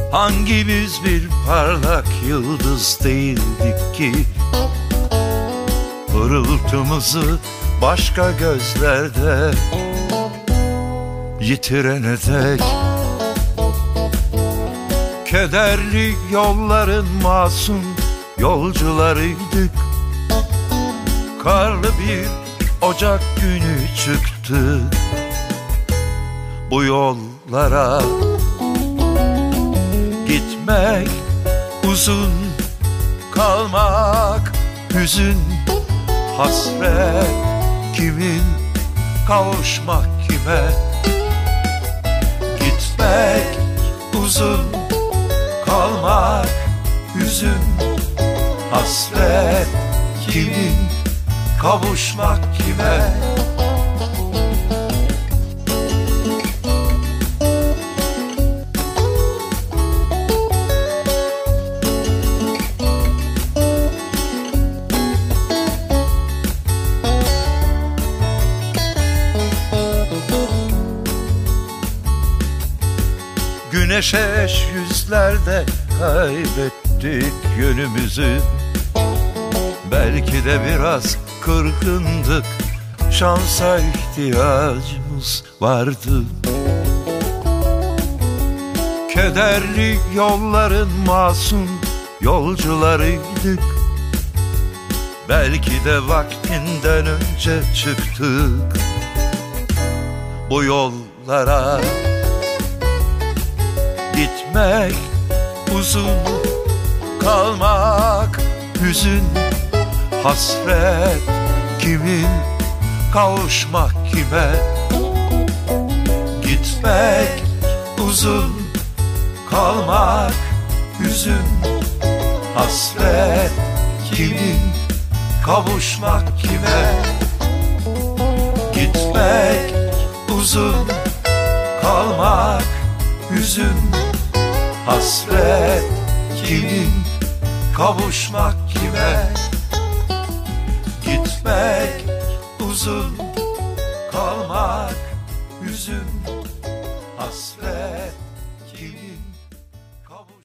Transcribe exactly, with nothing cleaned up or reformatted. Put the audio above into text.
Hangimiz bir parlak yıldız değildik ki pırıltımızı başka gözlerde yitirene dek. Kederli yolların masum yolcularıydık. Karlı bir Ocak günü çıktık bu yollara. Gitmek uzun, kalmak hüzün, hasret kimin, kavuşmak kime. Gitmek uzun, kalmak hüzün, hasret kimin, kavuşmak kime. Güneş eş yüzlerde kaybettik yönümüzü. Belki de biraz kırgındık, şansa ihtiyacımız vardı. Kederli yolların masum yolcularıydık. Belki de vaktinden önce çıktık bu yollara. Gitmek uzun, kalmak hüzün, hasret kimin, kavuşmak kime. Gitmek uzun, kalmak hüzün, hasret kimin, kavuşmak kime. Gitmek uzun, kalmak hüzün, hasret kimin, kavuşmak kime. Gitmek uzun, kalmak hüzün, hasret